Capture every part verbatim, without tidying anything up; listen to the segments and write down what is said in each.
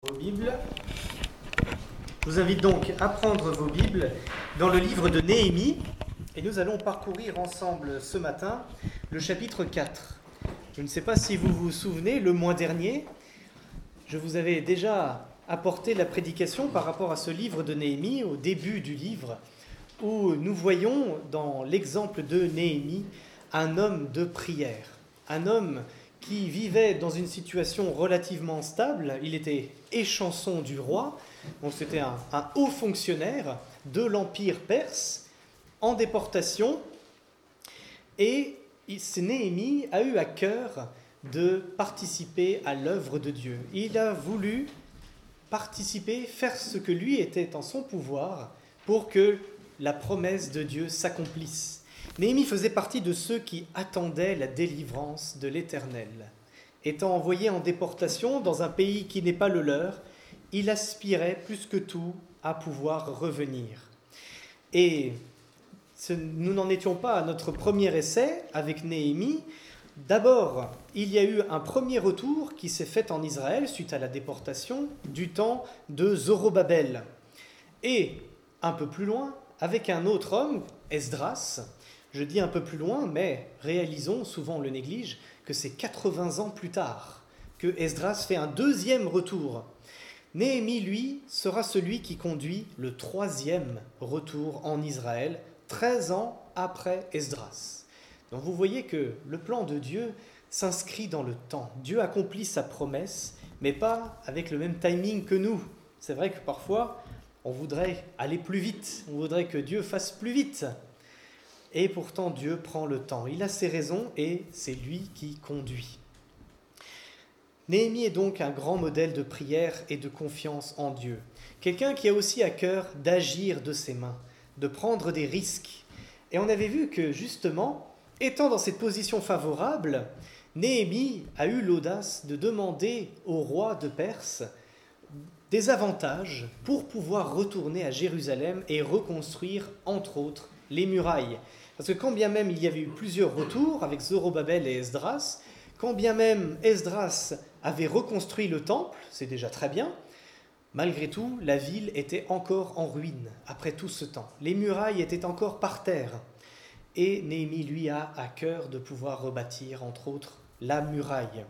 Vos Bibles. Je vous invite donc à prendre vos Bibles dans le livre de Néhémie et nous allons parcourir ensemble ce matin le chapitre quatre. Je ne sais pas si vous vous souvenez, le mois dernier, je vous avais déjà apporté la prédication par rapport à ce livre de Néhémie, au début du livre, où nous voyons dans l'exemple de Néhémie un homme de prière, un homme qui vivait dans une situation relativement stable. Il était échanson du roi, donc c'était un, un haut fonctionnaire de l'Empire perse en déportation, et Néhémie a eu à cœur de participer à l'œuvre de Dieu. Il a voulu participer, faire ce que lui était en son pouvoir pour que la promesse de Dieu s'accomplisse. Néhémie faisait partie de ceux qui attendaient la délivrance de l'Éternel. Étant envoyé en déportation dans un pays qui n'est pas le leur, il aspirait plus que tout à pouvoir revenir. Et ce, nous n'en étions pas à notre premier essai avec Néhémie. D'abord, il y a eu un premier retour qui s'est fait en Israël suite à la déportation du temps de Zorobabel. Et un peu plus loin, avec un autre homme, Esdras. Je dis un peu plus loin, mais réalisons, souvent on le néglige, que c'est quatre-vingts ans plus tard que Esdras fait un deuxième retour. Néhémie, lui, sera celui qui conduit le troisième retour en Israël, treize ans après Esdras. Donc vous voyez que le plan de Dieu s'inscrit dans le temps. Dieu accomplit sa promesse, mais pas avec le même timing que nous. C'est vrai que parfois, on voudrait aller plus vite, on voudrait que Dieu fasse plus vite. Et pourtant, Dieu prend le temps. Il a ses raisons et c'est lui qui conduit. Néhémie est donc un grand modèle de prière et de confiance en Dieu. Quelqu'un qui a aussi à cœur d'agir de ses mains, de prendre des risques. Et on avait vu que justement, étant dans cette position favorable, Néhémie a eu l'audace de demander au roi de Perse des avantages pour pouvoir retourner à Jérusalem et reconstruire, entre autres, les murailles. Parce que quand bien même il y avait eu plusieurs retours avec Zorobabel et Esdras, quand bien même Esdras avait reconstruit le temple, c'est déjà très bien, malgré tout, la ville était encore en ruine après tout ce temps. Les murailles étaient encore par terre. Et Néhémie, lui, a à cœur de pouvoir rebâtir, entre autres, la muraille.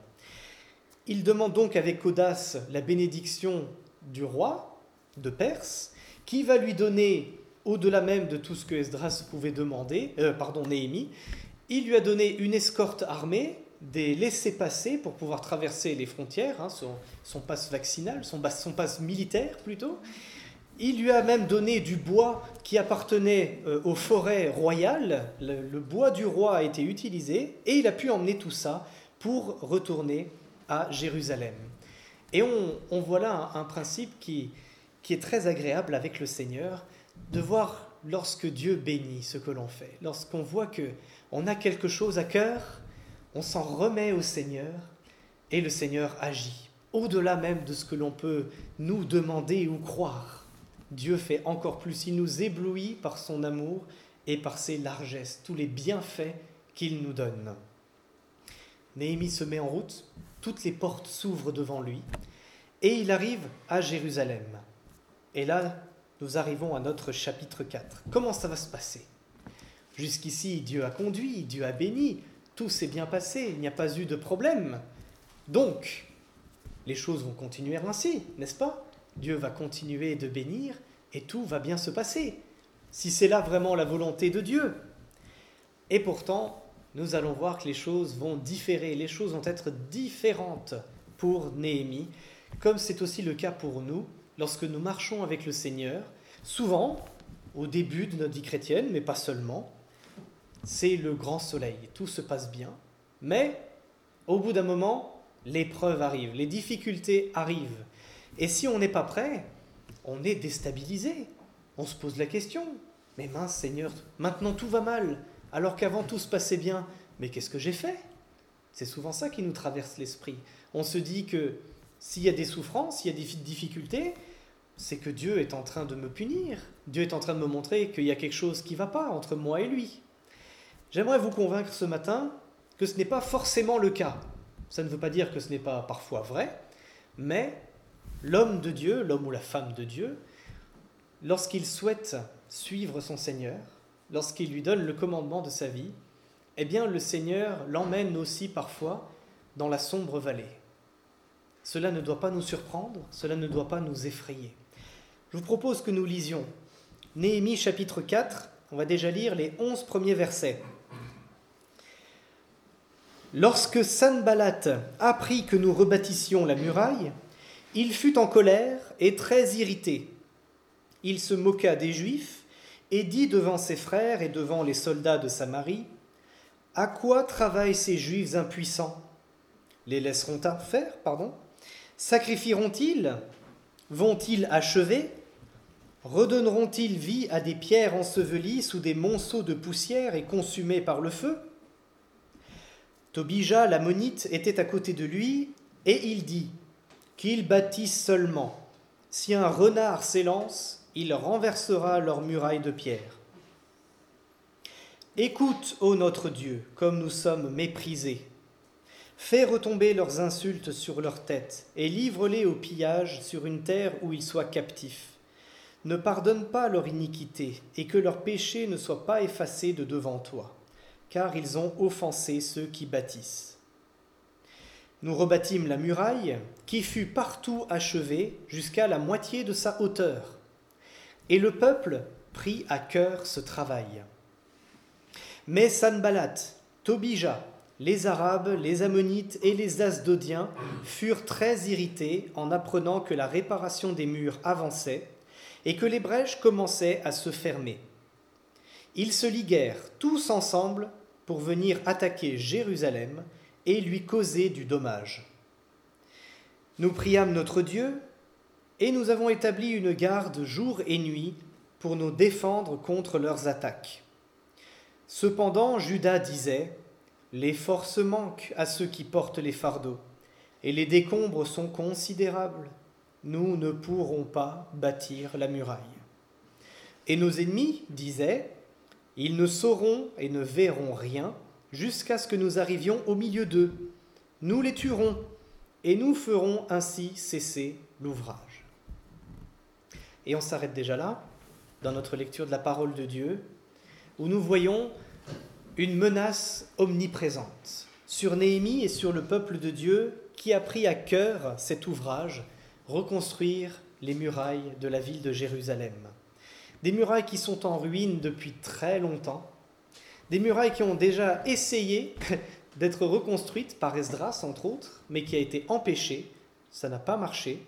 Il demande donc avec audace la bénédiction du roi de Perse, qui va lui donner, au-delà même de tout ce que Esdras pouvait demander, euh, pardon, Néhémie, il lui a donné une escorte armée, des laissez-passer pour pouvoir traverser les frontières, hein, son, son passe vaccinal, son, son passe militaire plutôt. Il lui a même donné du bois qui appartenait euh, aux forêts royales. Le, le bois du roi a été utilisé et il a pu emmener tout ça pour retourner à Jérusalem. Et on, on voit là un, un principe qui, qui est très agréable avec le Seigneur, de voir lorsque Dieu bénit ce que l'on fait, lorsqu'on voit qu'on a quelque chose à cœur, on s'en remet au Seigneur et le Seigneur agit, au-delà même de ce que l'on peut nous demander ou croire. Dieu fait encore plus, il nous éblouit par son amour et par ses largesses, tous les bienfaits qu'il nous donne. Néhémie se met en route, toutes les portes s'ouvrent devant lui et il arrive à Jérusalem. Et là, nous arrivons à notre chapitre quatre. Comment ça va se passer ? Jusqu'ici, Dieu a conduit, Dieu a béni, tout s'est bien passé, il n'y a pas eu de problème. Donc, les choses vont continuer ainsi, n'est-ce pas ? Dieu va continuer de bénir et tout va bien se passer, si c'est là vraiment la volonté de Dieu. Et pourtant, nous allons voir que les choses vont différer, les choses vont être différentes pour Néhémie, comme c'est aussi le cas pour nous, lorsque nous marchons avec le Seigneur. Souvent, au début de notre vie chrétienne, mais pas seulement, c'est le grand soleil, tout se passe bien, mais au bout d'un moment, l'épreuve arrive, les difficultés arrivent. Et si on n'est pas prêt, on est déstabilisé. On se pose la question, mais mince Seigneur, maintenant tout va mal, alors qu'avant tout se passait bien. Mais qu'est-ce que j'ai fait ? C'est souvent ça qui nous traverse l'esprit. On se dit que s'il y a des souffrances, s'il y a des difficultés, c'est que Dieu est en train de me punir. Dieu est en train de me montrer qu'il y a quelque chose qui ne va pas entre moi et lui. J'aimerais vous convaincre ce matin que ce n'est pas forcément le cas. Ça ne veut pas dire que ce n'est pas parfois vrai, mais L'homme de Dieu, l'homme ou la femme de Dieu, lorsqu'il souhaite suivre son Seigneur, lorsqu'il lui donne le commandement de sa vie, eh bien le Seigneur l'emmène aussi parfois dans la sombre vallée. Cela ne doit pas nous surprendre, cela ne doit pas nous effrayer. Je vous propose que nous lisions Néhémie chapitre quatre, on va déjà lire les onze premiers versets. Lorsque Sanballat apprit que nous rebâtissions la muraille, il fut en colère et très irrité. Il se moqua des Juifs et dit devant ses frères et devant les soldats de Samarie, « À quoi travaillent ces Juifs impuissants ? Les laisseront-ils faire, pardon ? Sacrifieront-ils ? Vont-ils achever ? Redonneront-ils vie à des pierres ensevelies sous des monceaux de poussière et consumées par le feu ? » Tobija l'ammonite était à côté de lui, et il dit, « Qu'ils bâtissent seulement. Si un renard s'élance, il renversera leurs murailles de pierre. Écoute, ô notre Dieu, comme nous sommes méprisés. Fais retomber leurs insultes sur leurs têtes, et livre-les au pillage sur une terre où ils soient captifs. Ne pardonne pas leur iniquité, et que leur péché ne soit pas effacé de devant toi, car ils ont offensé ceux qui bâtissent. Nous rebâtîmes la muraille, qui fut partout achevée jusqu'à la moitié de sa hauteur. Et le peuple prit à cœur ce travail. Mais Sanballat, Tobija, les Arabes, les Ammonites et les Asdodiens furent très irrités en apprenant que la réparation des murs avançait et que les brèches commençaient à se fermer. Ils se liguèrent tous ensemble pour venir attaquer Jérusalem et lui causer du dommage. Nous priâmes notre Dieu, et nous avons établi une garde jour et nuit pour nous défendre contre leurs attaques. Cependant, Juda disait, « Les forces manquent à ceux qui portent les fardeaux, et les décombres sont considérables. Nous ne pourrons pas bâtir la muraille. » Et nos ennemis disaient, « Ils ne sauront et ne verront rien jusqu'à ce que nous arrivions au milieu d'eux. Nous les tuerons, et nous ferons ainsi cesser l'ouvrage. » Et on s'arrête déjà là, dans notre lecture de la parole de Dieu, où nous voyons une menace omniprésente sur Néhémie et sur le peuple de Dieu qui a pris à cœur cet ouvrage, reconstruire les murailles de la ville de Jérusalem. Des murailles qui sont en ruine depuis très longtemps, des murailles qui ont déjà essayé d'être reconstruites par Esdras, entre autres, mais qui a été empêchée, ça n'a pas marché.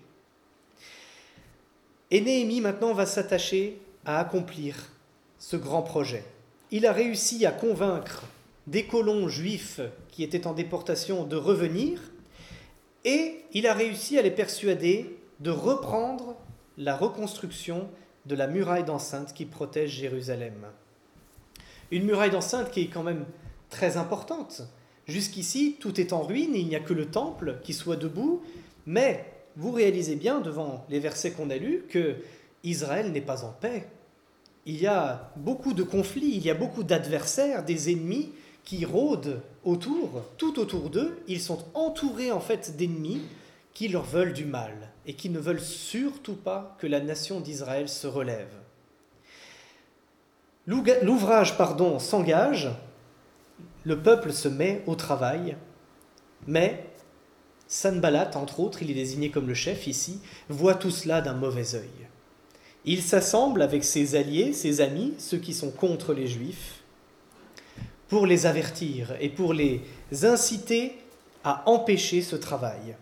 Et Néhémie, maintenant, va s'attacher à accomplir ce grand projet. Il a réussi à convaincre des colons juifs qui étaient en déportation de revenir, et il a réussi à les persuader de reprendre la reconstruction de la muraille d'enceinte qui protège Jérusalem. Une muraille d'enceinte qui est quand même très importante. Jusqu'ici, tout est en ruine, il n'y a que le temple qui soit debout, mais vous réalisez bien, devant les versets qu'on a lus, que Israël n'est pas en paix. Il y a beaucoup de conflits, il y a beaucoup d'adversaires, des ennemis qui rôdent autour, tout autour d'eux. Ils sont entourés en fait d'ennemis qui leur veulent du mal et qui ne veulent surtout pas que la nation d'Israël se relève. L'ouvrage, pardon, s'engage, le peuple se met au travail, mais Sanballat, entre autres, il est désigné comme le chef ici, voit tout cela d'un mauvais œil. Il s'assemble avec ses alliés, ses amis, ceux qui sont contre les Juifs, pour les avertir et pour les inciter à empêcher ce travail.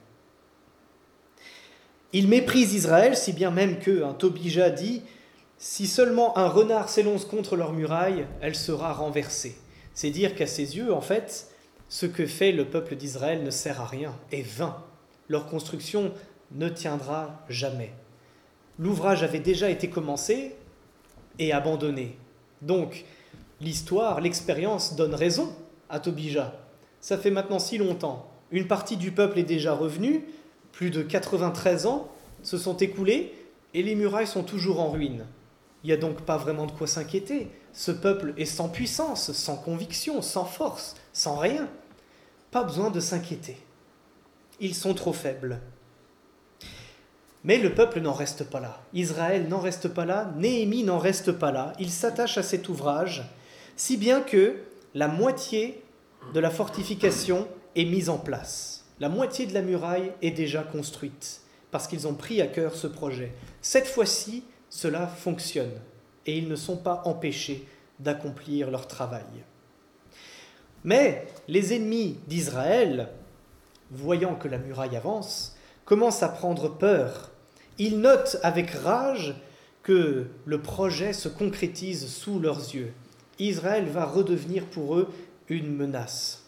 Il méprise Israël, si bien même que un Tobija dit « Si seulement un renard s'élance contre leur muraille, elle sera renversée. » C'est dire qu'à ses yeux, en fait, ce que fait le peuple d'Israël ne sert à rien, est vain. Leur construction ne tiendra jamais. L'ouvrage avait déjà été commencé et abandonné. Donc, l'histoire, l'expérience donne raison à Tobija. Ça fait maintenant si longtemps. Une partie du peuple est déjà revenue, plus de quatre-vingt-treize ans se sont écoulés et les murailles sont toujours en ruine. Il n'y a donc pas vraiment de quoi s'inquiéter. Ce peuple est sans puissance, sans conviction, sans force, sans rien. Pas besoin de s'inquiéter. Ils sont trop faibles. Mais le peuple n'en reste pas là. Israël n'en reste pas là, Néhémie n'en reste pas là. Il s'attache à cet ouvrage, si bien que la moitié de la fortification est mise en place. La moitié de la muraille est déjà construite, parce qu'ils ont pris à cœur ce projet. Cette fois-ci, cela fonctionne, et ils ne sont pas empêchés d'accomplir leur travail. Mais les ennemis d'Israël, voyant que la muraille avance, commencent à prendre peur. Ils notent avec rage que le projet se concrétise sous leurs yeux. Israël va redevenir pour eux une menace.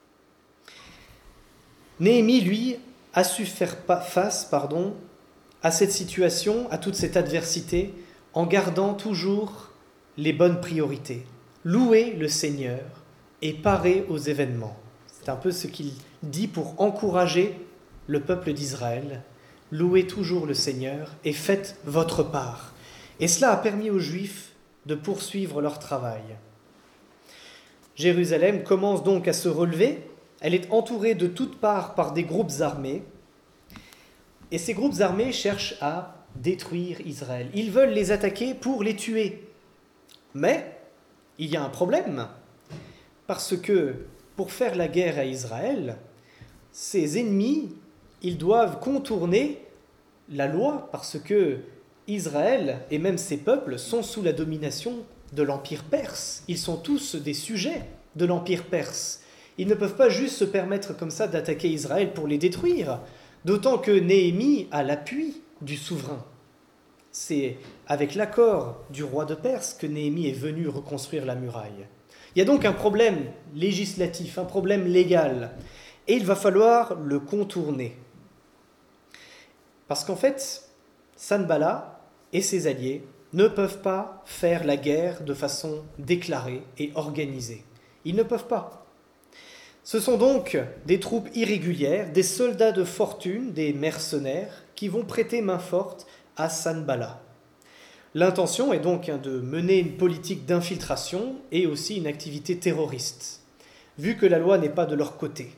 Néhémie, lui, a su faire face pardon, à cette situation, à toute cette adversité, en gardant toujours les bonnes priorités. Louer le Seigneur et parer aux événements. C'est un peu ce qu'il dit pour encourager le peuple d'Israël. Louez toujours le Seigneur et faites votre part. Et cela a permis aux Juifs de poursuivre leur travail. Jérusalem commence donc à se relever. Elle est entourée de toutes parts par des groupes armés. Et ces groupes armés cherchent à détruire Israël. Ils veulent les attaquer pour les tuer. Mais il y a un problème, parce que pour faire la guerre à Israël, ses ennemis, ils doivent contourner la loi, parce que Israël et même ses peuples sont sous la domination de l'Empire perse. Ils sont tous des sujets de l'Empire perse. Ils ne peuvent pas juste se permettre comme ça d'attaquer Israël pour les détruire, d'autant que Néhémie a l'appui du souverain. C'est avec l'accord du roi de Perse que Néhémie est venu reconstruire la muraille. Il y a donc un problème législatif, un problème légal, et il va falloir le contourner. Parce qu'en fait, Sanballat et ses alliés ne peuvent pas faire la guerre de façon déclarée et organisée. Ils ne peuvent pas. Ce sont donc des troupes irrégulières, des soldats de fortune, des mercenaires, qui vont prêter main forte à Sanballat. L'intention est donc de mener une politique d'infiltration et aussi une activité terroriste, vu que la loi n'est pas de leur côté.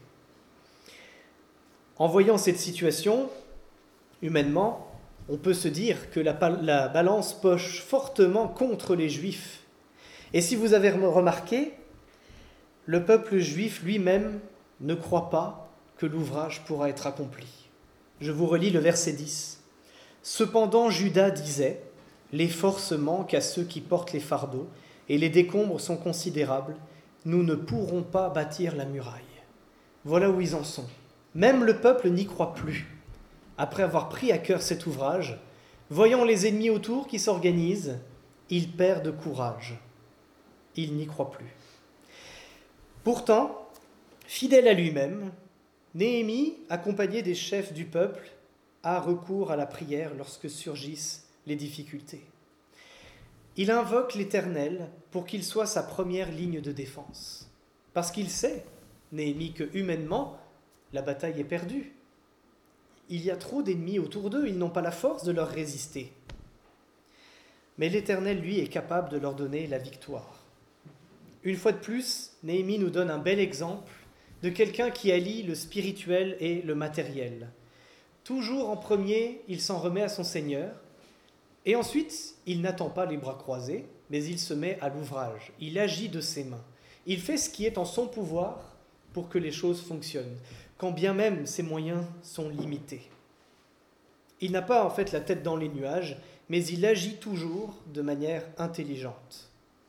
En voyant cette situation, humainement, on peut se dire que la, la balance penche fortement contre les Juifs. Et si vous avez remarqué, le peuple juif lui-même ne croit pas que l'ouvrage pourra être accompli. Je vous relis le verset dix. « Cependant, Juda disait, les forces manquent à ceux qui portent les fardeaux, et les décombres sont considérables. Nous ne pourrons pas bâtir la muraille. » Voilà où ils en sont. Même le peuple n'y croit plus. Après avoir pris à cœur cet ouvrage, voyant les ennemis autour qui s'organisent, il perd de courage. Il n'y croit plus. Pourtant, fidèle à lui-même, Néhémie, accompagné des chefs du peuple, a recours à la prière lorsque surgissent les difficultés. Il invoque l'Éternel pour qu'il soit sa première ligne de défense. Parce qu'il sait, Néhémie, que humainement, la bataille est perdue. Il y a trop d'ennemis autour d'eux, ils n'ont pas la force de leur résister. Mais l'Éternel, lui, est capable de leur donner la victoire. Une fois de plus, Néhémie nous donne un bel exemple de quelqu'un qui allie le spirituel et le matériel. Toujours en premier, il s'en remet à son Seigneur, et ensuite, il n'attend pas les bras croisés, mais il se met à l'ouvrage. Il agit de ses mains. Il fait ce qui est en son pouvoir pour que les choses fonctionnent, quand bien même ses moyens sont limités. Il n'a pas en fait la tête dans les nuages, mais il agit toujours de manière intelligente.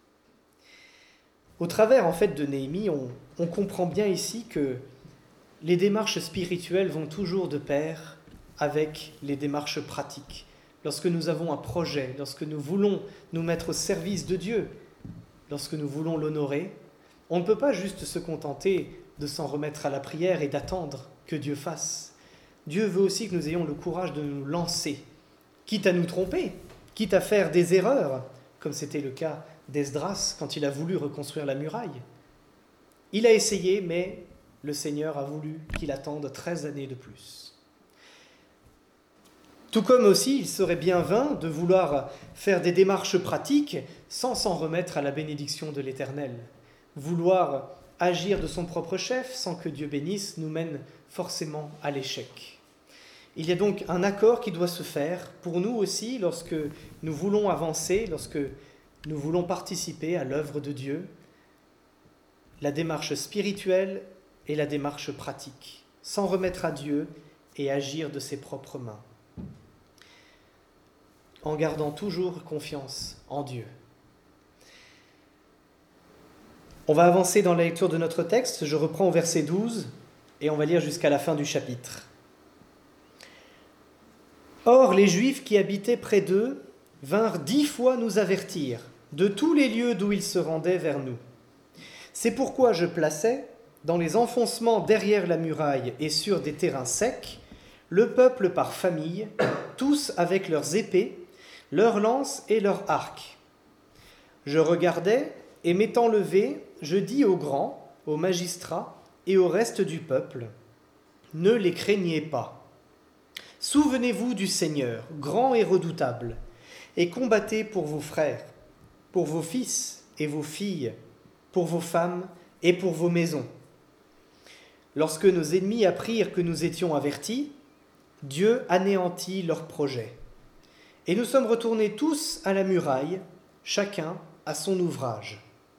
Au travers en fait de Néhémie, on, on comprend bien ici que les démarches spirituelles vont toujours de pair avec les démarches pratiques. Lorsque nous avons un projet, lorsque nous voulons nous mettre au service de Dieu, lorsque nous voulons l'honorer, on ne peut pas juste se contenter de s'en remettre à la prière et d'attendre que Dieu fasse. Dieu veut aussi que nous ayons le courage de nous lancer, quitte à nous tromper, quitte à faire des erreurs, comme c'était le cas d'Esdras quand il a voulu reconstruire la muraille. Il a essayé, mais le Seigneur a voulu qu'il attende treize années de plus. Tout comme aussi, il serait bien vain de vouloir faire des démarches pratiques sans s'en remettre à la bénédiction de l'Éternel. Vouloir agir de son propre chef sans que Dieu bénisse nous mène forcément à l'échec. Il y a donc un accord qui doit se faire pour nous aussi lorsque nous voulons avancer, lorsque nous voulons participer à l'œuvre de Dieu, la démarche spirituelle et la démarche pratique, s'en remettre à Dieu et agir de ses propres mains, en gardant toujours confiance en Dieu. On va avancer dans la lecture de notre texte. Je reprends au verset douze et on va lire jusqu'à la fin du chapitre. Or, les Juifs qui habitaient près d'eux vinrent dix fois nous avertir de tous les lieux d'où ils se rendaient vers nous. C'est pourquoi je plaçais, dans les enfoncements derrière la muraille et sur des terrains secs, le peuple par famille, tous avec leurs épées, leurs lances et leurs arcs. Je regardais, et m'étant levé, je dis aux grands, aux magistrats et au reste du peuple, « Ne les craignez pas. Souvenez-vous du Seigneur, grand et redoutable, et combattez pour vos frères, pour vos fils et vos filles, pour vos femmes et pour vos maisons. » Lorsque nos ennemis apprirent que nous étions avertis, Dieu anéantit leurs projets. Et nous sommes retournés tous à la muraille, chacun à son ouvrage.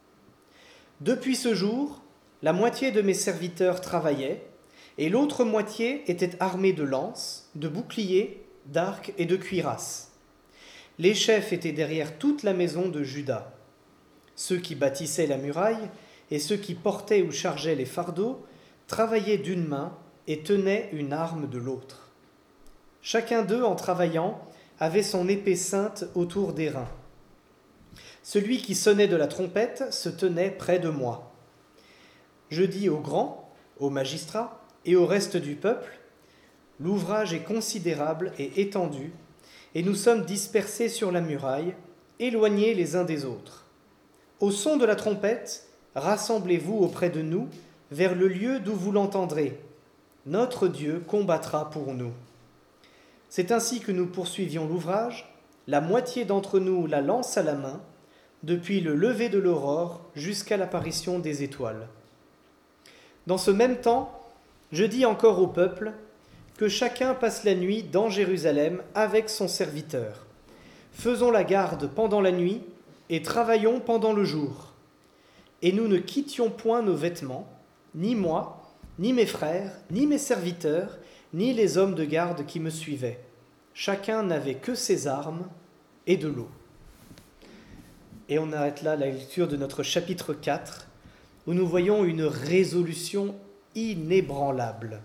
Depuis ce jour, la moitié de mes serviteurs travaillaient, et l'autre moitié était armée de lances, de boucliers, d'arcs et de cuirasses. Les chefs étaient derrière toute la maison de Juda. Ceux qui bâtissaient la muraille et ceux qui portaient ou chargeaient les fardeaux travaillaient d'une main et tenaient une arme de l'autre. Chacun d'eux, en travaillant, avait son épée ceinte autour des reins. Celui qui sonnait de la trompette se tenait près de moi. Je dis aux grands, aux magistrats et au reste du peuple, « L'ouvrage est considérable et étendu, et nous sommes dispersés sur la muraille, éloignés les uns des autres. Au son de la trompette, rassemblez-vous auprès de nous, vers le lieu d'où vous l'entendrez. Notre Dieu combattra pour nous. » C'est ainsi que nous poursuivions l'ouvrage, la moitié d'entre nous la lance à la main, depuis le lever de l'aurore jusqu'à l'apparition des étoiles. Dans ce même temps, je dis encore au peuple que chacun passe la nuit dans Jérusalem avec son serviteur. Faisons la garde pendant la nuit et travaillons pendant le jour. Et nous ne quittions point nos vêtements, ni moi, ni mes frères, ni mes serviteurs, ni les hommes de garde qui me suivaient. Chacun n'avait que ses armes et de l'eau. Et on arrête là la lecture de notre chapitre quatre, où nous voyons une résolution inébranlable.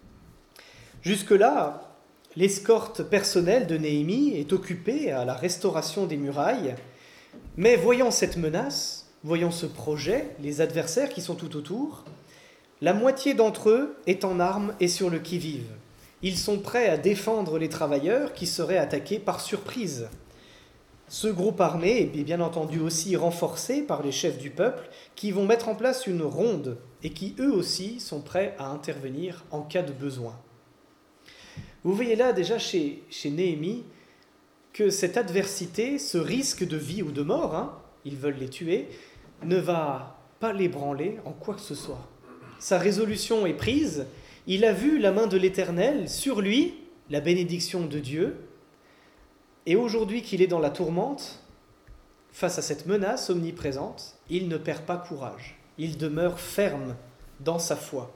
Jusque-là, l'escorte personnelle de Néhémie est occupée à la restauration des murailles, mais voyant cette menace, voyant ce projet, les adversaires qui sont tout autour, la moitié d'entre eux est en armes et sur le qui-vive. Ils sont prêts à défendre les travailleurs qui seraient attaqués par surprise. Ce groupe armé est bien entendu aussi renforcé par les chefs du peuple qui vont mettre en place une ronde et qui eux aussi sont prêts à intervenir en cas de besoin. Vous voyez là déjà chez, chez Néhémie que cette adversité, ce risque de vie ou de mort, hein, ils veulent les tuer, ne va pas l'ébranler en quoi que ce soit. Sa résolution est prise, il a vu la main de l'Éternel sur lui, la bénédiction de Dieu, et aujourd'hui qu'il est dans la tourmente, face à cette menace omniprésente, il ne perd pas courage, il demeure ferme dans sa foi.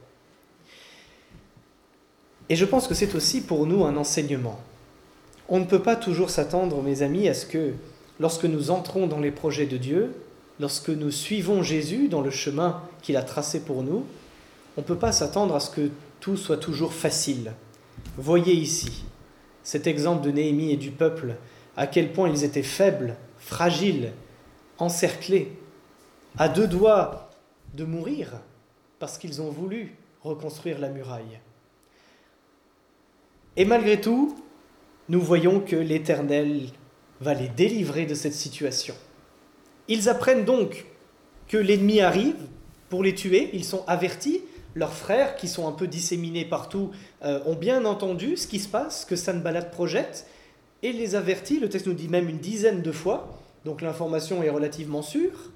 Et je pense que c'est aussi pour nous un enseignement. On ne peut pas toujours s'attendre, mes amis, à ce que, lorsque nous entrons dans les projets de Dieu, lorsque nous suivons Jésus dans le chemin qu'il a tracé pour nous, on ne peut pas s'attendre à ce que tout soit toujours facile. Voyez ici cet exemple de Néhémie et du peuple, à quel point ils étaient faibles, fragiles, encerclés, à deux doigts de mourir parce qu'ils ont voulu reconstruire la muraille. Et malgré tout, nous voyons que l'Éternel va les délivrer de cette situation. Ils apprennent donc que l'ennemi arrive pour les tuer, ils sont avertis, leurs frères qui sont un peu disséminés partout euh, ont bien entendu ce qui se passe, que Sanballat projette, et les avertit, le texte nous dit même une dizaine de fois, donc l'information est relativement sûre,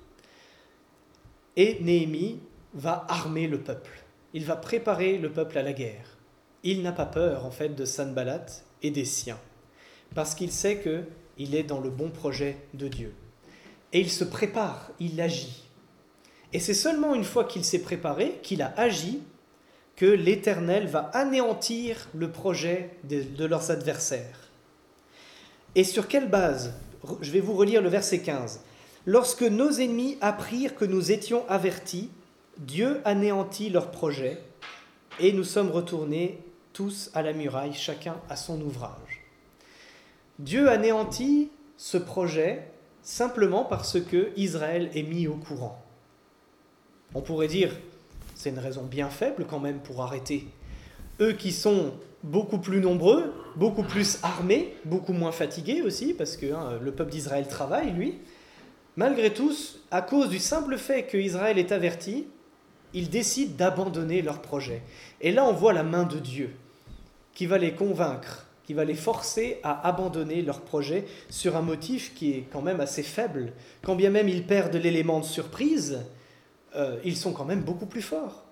et Néhémie va armer le peuple, il va préparer le peuple à la guerre. il n'a pas peur en fait de Sanballat et des siens, parce qu'il sait qu'il est dans le bon projet de Dieu. Et il se prépare, il agit. Et c'est seulement une fois qu'il s'est préparé, qu'il a agi, que l'Éternel va anéantir le projet de, de leurs adversaires. Et sur quelle base ? Je vais vous relire le verset quinze. « Lorsque nos ennemis apprirent que nous étions avertis, Dieu anéantit leur projet, et nous sommes retournés tous à la muraille, chacun à son ouvrage. » Dieu anéantit ce projet simplement parce que Israël est mis au courant. On pourrait dire, c'est une raison bien faible quand même pour arrêter. Eux qui sont beaucoup plus nombreux, beaucoup plus armés, beaucoup moins fatigués aussi, parce que hein, le peuple d'Israël travaille, lui. Malgré tout, à cause du simple fait qu'Israël est averti, ils décident d'abandonner leur projet. Et là, on voit la main de Dieu qui va les convaincre, qui va les forcer à abandonner leur projet sur un motif qui est quand même assez faible. Quand bien même ils perdent l'élément de surprise, euh, ils sont quand même beaucoup plus forts.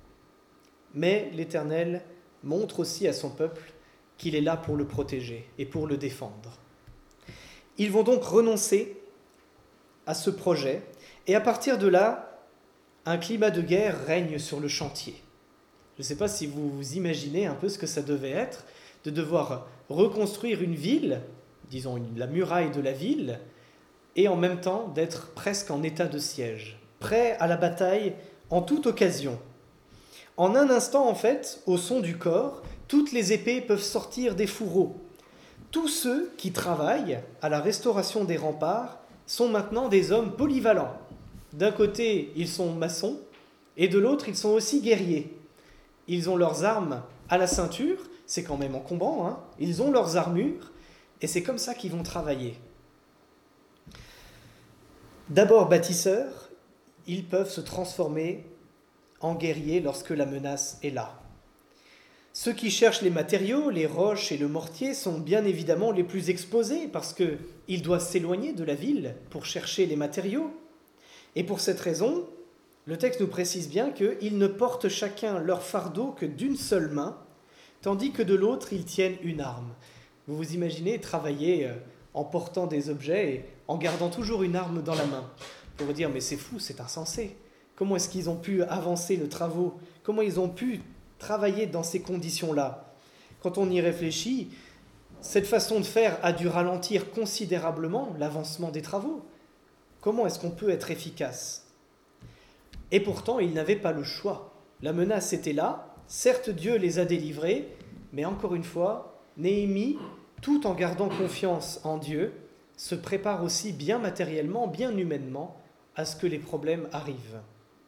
Mais l'Éternel montre aussi à son peuple qu'il est là pour le protéger et pour le défendre. Ils vont donc renoncer à ce projet, et à partir de là, un climat de guerre règne sur le chantier. Je ne sais pas si vous vous imaginez un peu ce que ça devait être, de devoir reconstruire une ville, disons une, la muraille de la ville, et en même temps d'être presque en état de siège, prêt à la bataille en toute occasion. En un instant, en fait, au son du corps, toutes les épées peuvent sortir des fourreaux. Tous ceux qui travaillent à la restauration des remparts sont maintenant des hommes polyvalents. D'un côté, ils sont maçons, et de l'autre, ils sont aussi guerriers. Ils ont leurs armes à la ceinture, c'est quand même encombrant, hein. Ils ont leurs armures, et c'est comme ça qu'ils vont travailler. D'abord bâtisseurs, ils peuvent se transformer en guerriers lorsque la menace est là. Ceux qui cherchent les matériaux, les roches et le mortier sont bien évidemment les plus exposés parce qu'ils doivent s'éloigner de la ville pour chercher les matériaux. Et pour cette raison, le texte nous précise bien qu'ils ne portent chacun leur fardeau que d'une seule main, tandis que de l'autre, ils tiennent une arme. Vous vous imaginez travailler en portant des objets et en gardant toujours une arme dans la main. Vous vous dire, mais c'est fou, c'est insensé. Comment est-ce qu'ils ont pu avancer les travaux ? Comment ils ont pu travailler dans ces conditions-là ? Quand on y réfléchit, cette façon de faire a dû ralentir considérablement l'avancement des travaux. Comment est-ce qu'on peut être efficace ? Et pourtant, ils n'avaient pas le choix. La menace était là. Certes, Dieu les a délivrés, mais encore une fois, Néhémie, tout en gardant confiance en Dieu, se prépare aussi bien matériellement, bien humainement, à ce que les problèmes arrivent.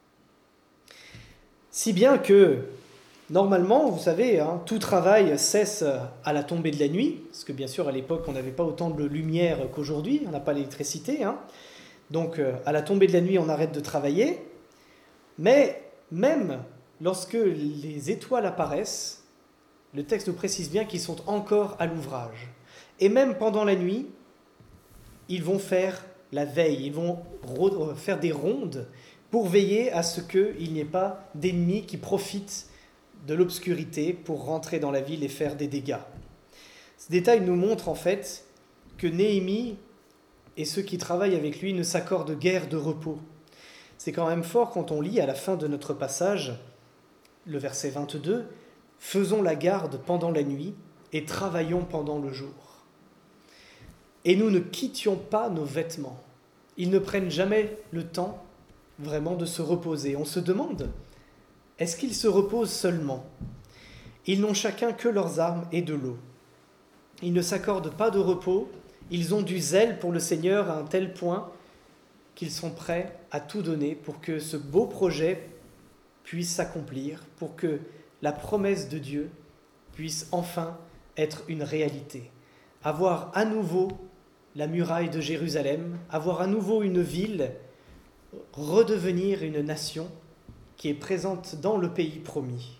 Si bien que, normalement, vous savez, hein, tout travail cesse à la tombée de la nuit, parce que bien sûr, à l'époque, on n'avait pas autant de lumière qu'aujourd'hui, on n'a pas l'électricité, hein. Donc à la tombée de la nuit, on arrête de travailler, mais même lorsque les étoiles apparaissent, le texte nous précise bien qu'ils sont encore à l'ouvrage. Et même pendant la nuit, ils vont faire la veille, ils vont faire des rondes pour veiller à ce qu'il n'y ait pas d'ennemis qui profitent de l'obscurité pour rentrer dans la ville et faire des dégâts. Ce détail nous montre en fait que Néhémie et ceux qui travaillent avec lui ne s'accordent guère de repos. C'est quand même fort quand on lit à la fin de notre passage, le verset vingt-deux, « Faisons la garde pendant la nuit et travaillons pendant le jour. » Et nous ne quittions pas nos vêtements. Ils ne prennent jamais le temps vraiment de se reposer. On se demande, est-ce qu'ils se reposent seulement ? Ils n'ont chacun que leurs armes et de l'eau. Ils ne s'accordent pas de repos. Ils ont du zèle pour le Seigneur à un tel point qu'ils sont prêts à tout donner pour que ce beau projet puisse s'accomplir, pour que la promesse de Dieu puisse enfin être une réalité. Avoir à nouveau la muraille de Jérusalem, avoir à nouveau une ville, redevenir une nation qui est présente dans le pays promis.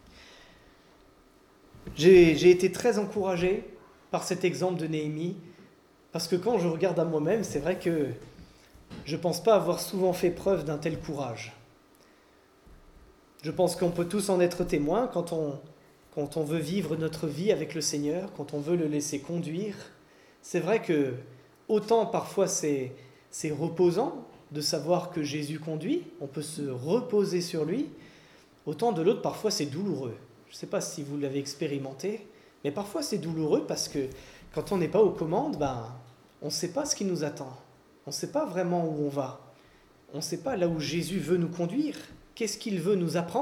J'ai, j'ai été très encouragé par cet exemple de Néhémie, parce que quand je regarde à moi-même, c'est vrai que je ne pense pas avoir souvent fait preuve d'un tel courage. Je pense qu'on peut tous en être témoins quand on, quand on veut vivre notre vie avec le Seigneur, quand on veut le laisser conduire, c'est vrai que autant parfois c'est, c'est reposant de savoir que Jésus conduit, on peut se reposer sur lui, autant de l'autre parfois c'est douloureux. Je ne sais pas si vous l'avez expérimenté, mais parfois c'est douloureux parce que quand on n'est pas aux commandes, ben, on ne sait pas ce qui nous attend. On ne sait pas vraiment où on va. On ne sait pas là où Jésus veut nous conduire. Qu'est-ce qu'il veut nous apprendre ?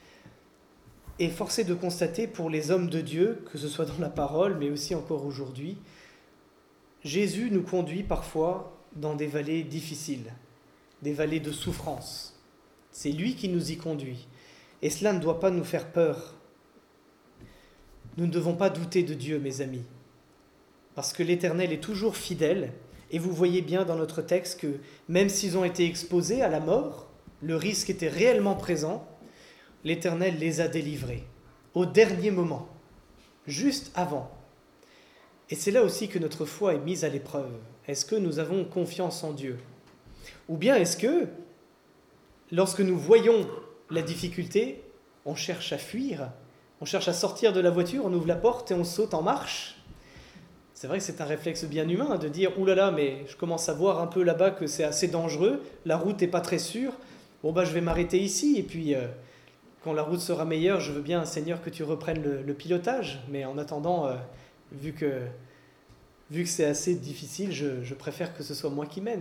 Et force est de constater pour les hommes de Dieu, que ce soit dans la parole, mais aussi encore aujourd'hui, Jésus nous conduit parfois dans des vallées difficiles, des vallées de souffrance. C'est lui qui nous y conduit. Et cela ne doit pas nous faire peur. Nous ne devons pas douter de Dieu, mes amis, parce que l'Éternel est toujours fidèle. Et vous voyez bien dans notre texte que même s'ils ont été exposés à la mort, le risque était réellement présent, l'Éternel les a délivrés au dernier moment, juste avant. Et c'est là aussi que notre foi est mise à l'épreuve. Est-ce que nous avons confiance en Dieu ? Ou bien est-ce que, lorsque nous voyons la difficulté, on cherche à fuir, on cherche à sortir de la voiture, on ouvre la porte et on saute en marche ? C'est vrai que c'est un réflexe bien humain de dire « Ouh là là, mais je commence à voir un peu là-bas que c'est assez dangereux, la route n'est pas très sûre, bon bah je vais m'arrêter ici, et puis euh, quand la route sera meilleure, je veux bien, Seigneur, que tu reprennes le, le pilotage, mais en attendant, euh, vu que, vu que c'est assez difficile, je, je préfère que ce soit moi qui mène. »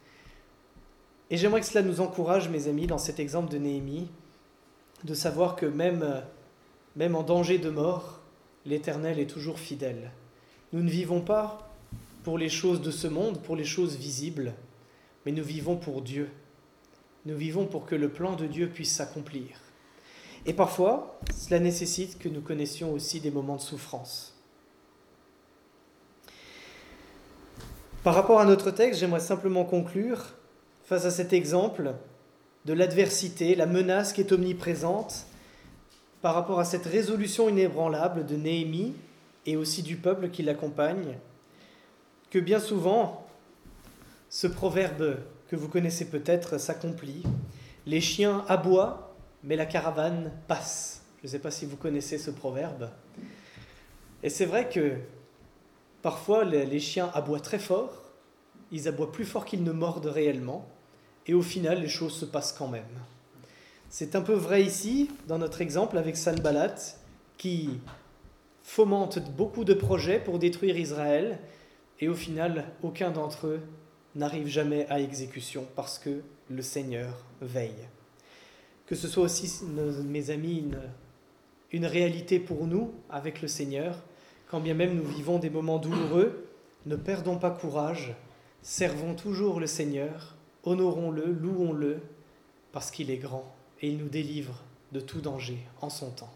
Et j'aimerais que cela nous encourage, mes amis, dans cet exemple de Néhémie, de savoir que même, même en danger de mort, l'Éternel est toujours fidèle. Nous ne vivons pas pour les choses de ce monde, pour les choses visibles, mais nous vivons pour Dieu. Nous vivons pour que le plan de Dieu puisse s'accomplir. Et parfois, cela nécessite que nous connaissions aussi des moments de souffrance. Par rapport à notre texte, j'aimerais simplement conclure face à cet exemple de l'adversité, la menace qui est omniprésente, par rapport à cette résolution inébranlable de Néhémie, et aussi du peuple qui l'accompagne, que bien souvent, ce proverbe que vous connaissez peut-être s'accomplit. Les chiens aboient, mais la caravane passe. Je ne sais pas si vous connaissez ce proverbe. Et c'est vrai que parfois les chiens aboient très fort, ils aboient plus fort qu'ils ne mordent réellement, et au final les choses se passent quand même. C'est un peu vrai ici, dans notre exemple avec Sanballat, qui fomente beaucoup de projets pour détruire Israël, et au final, aucun d'entre eux n'arrive jamais à exécution, parce que le Seigneur veille. Que ce soit aussi, mes amis, une, une réalité pour nous, avec le Seigneur, quand bien même nous vivons des moments douloureux, ne perdons pas courage, servons toujours le Seigneur, honorons-le, louons-le, parce qu'il est grand, et il nous délivre de tout danger en son temps.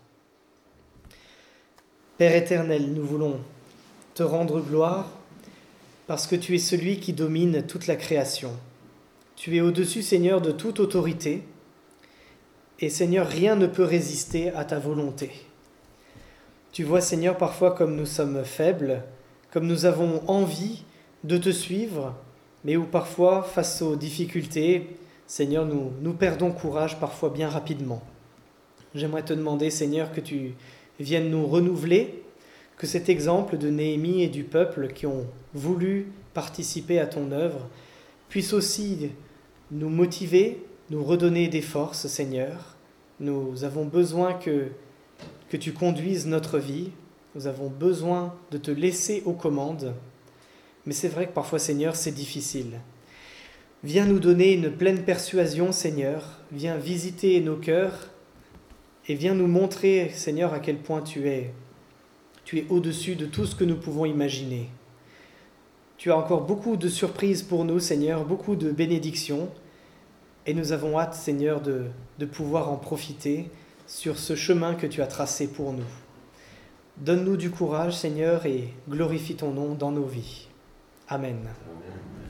Père éternel, nous voulons te rendre gloire parce que tu es celui qui domine toute la création. Tu es au-dessus, Seigneur, de toute autorité et, Seigneur, rien ne peut résister à ta volonté. Tu vois, Seigneur, parfois comme nous sommes faibles, comme nous avons envie de te suivre, mais où parfois, face aux difficultés, Seigneur, nous, nous perdons courage parfois bien rapidement. J'aimerais te demander, Seigneur, que tu viennent nous renouveler, que cet exemple de Néhémie et du peuple qui ont voulu participer à ton œuvre puisse aussi nous motiver, nous redonner des forces, Seigneur. Nous avons besoin que, que tu conduises notre vie, nous avons besoin de te laisser aux commandes, mais c'est vrai que parfois, Seigneur, c'est difficile. Viens nous donner une pleine persuasion, Seigneur, viens visiter nos cœurs, et viens nous montrer, Seigneur, à quel point tu es, tu es au-dessus de tout ce que nous pouvons imaginer. Tu as encore beaucoup de surprises pour nous, Seigneur, beaucoup de bénédictions. Et nous avons hâte, Seigneur, de, de pouvoir en profiter sur ce chemin que tu as tracé pour nous. Donne-nous du courage, Seigneur, et glorifie ton nom dans nos vies. Amen. Amen.